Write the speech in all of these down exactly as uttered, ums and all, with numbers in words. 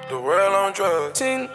The world on drugs. Ten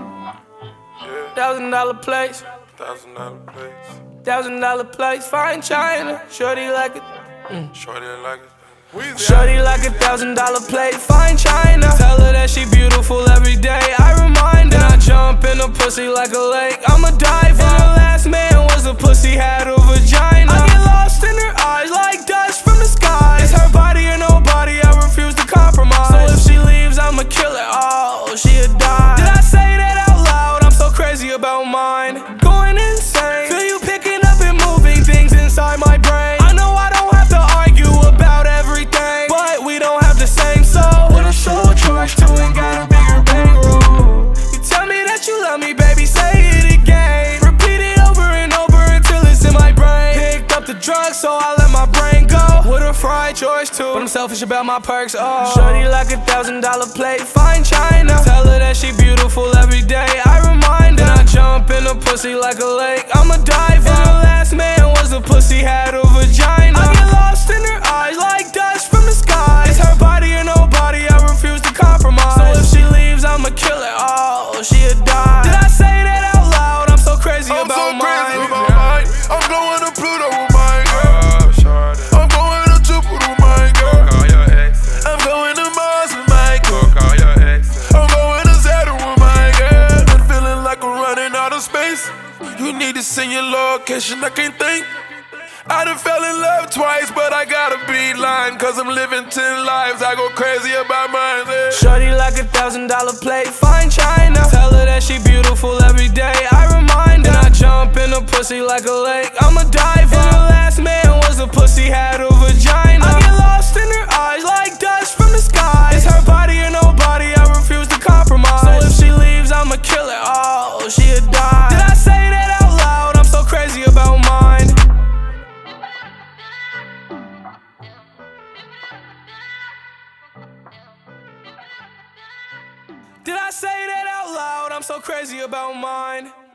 Yeah. thousand dollar place, Thousand dollar place. thousand dollar place, fine China. Shorty like it. Shorty like it. Weezy. Shorty like a thousand dollar plate, fine China. Tell her that she beautiful every day, I remind her. Then I jump in her pussy like a lake, I'm a diver. And her last man was a pussy, had a vagina. I get lost in her eyes like dust from the sky. It's her body or nobody, I refuse to compromise. So if she leaves, I'ma kill her, oh, she'll die. Did I say that out loud? I'm so crazy about mine. Going insane, feel you picking up and moving things inside my brain. I know I don't have to argue about everything, but we don't have the same soul. What a soul charge to and got a bigger bankroll. You tell me that you love me, baby, say it again. Repeat it over and over until it's in my brain. Picked up the drugs, so I let my brain go. With a fried choice too, but I'm selfish about my perks, oh. Shorty like a thousand dollar plate, fine China. Tell her that she beautiful every day, I remind her. Then I jump in her pussy like a lake, I'm a diver. And her last man was a pussy, had a vagina. I get lost in her eyes like dust from the sky. It's her body or nobody, I refuse to compromise. So if she leaves, I'ma kill her, oh, she'll die. Did I say that out loud? I'm so crazy I'm about so crazy mine. about mine. I'm going to Pluto with my girl. I'm going to Jupiter with my girl. I'm going to Mars with my girl. I'm going to Saturn with my girl. Been feeling like I'm running out of space. You need to send your location, I can't think. I done fell in love twice, but I gotta be lying, cause I'm living ten lives, I go crazy about mine, yeah. Shorty like a thousand dollar plate, fine China. Tell her that she beautiful every day, I remind her. Then I jump in her pussy like a lake, I'm a diver. And her last man was a pussy, had a vagina. I get lost in her eyes like dust from the sky. It's her body or nobody, I refuse to compromise. So if she leaves, I'ma kill her, oh, she'll die. Did I say that out loud? I'm so crazy about mine. Did I say that out loud? I'm so crazy about mine.